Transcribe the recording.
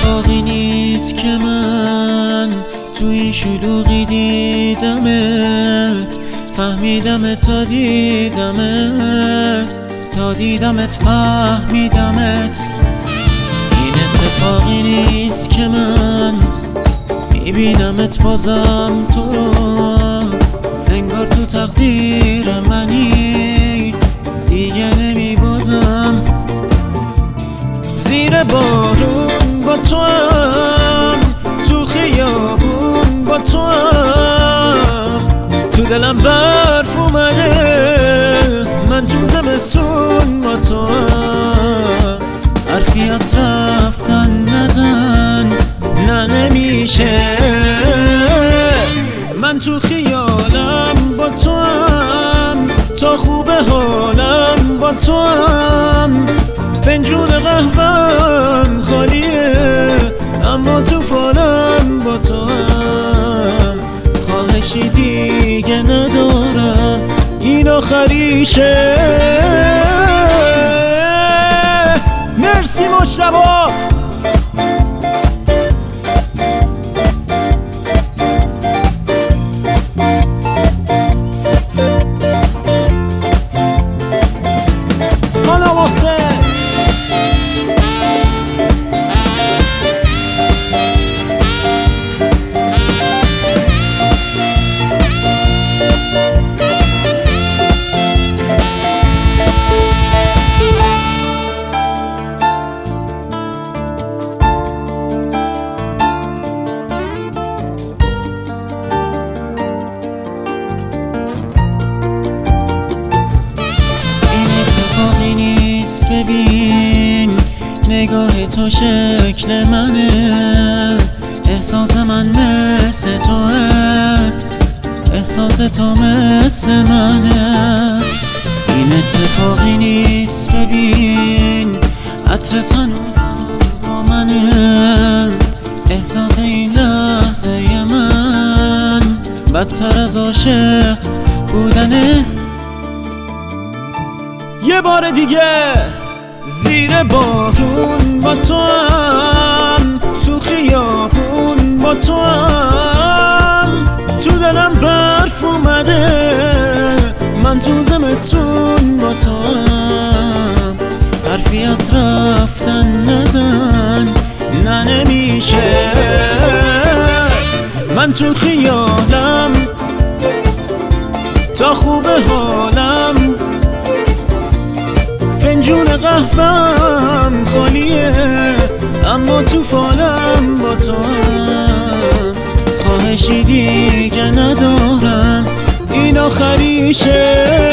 اتفاقی نیست که من توی شلوغی دیدمت، فهمیدمت تا دیدمت فهمیدمت. این اتفاقی نیست که من میبینمت بازم تو، انگار تو تقدیر منی دیگه نمیبازم. زیر بارون با تو هم، تو خیابون با تو هم، تو دلم برف اومده، من تو زمستون با تو هم. حرفی از رفتن نزن، نه نمیشه، من تو خیالم با تو هم، تا خوب حالم با تو هم. فنجون قهوه‌ام خالیه، اما تو فالم با تو هم. خواهشی دیگه ندارم، این آخریشه. مرسی مجتبی. ببین نگاه تو شکل منه، احساس من مثل توه، احساس تو مثل منه. این اتفاقی نیست ببین، عطر هنوزم با منه، احساس این لحظه من بدتر از عاشق بودنه. یه بار دیگه زیر بارون با تو هم، تو خیابون با تو هم، تو دلم برف اومده، من تو زمستون با تو هم. حرفی از رفتن نزن، نه نمیشه، من تو خیالم تا خوب حالم. فنجون قهوه‌ام خالیه، اما تو فالم با تو هم. خواهشی دیگه ندارم، این آخریشه.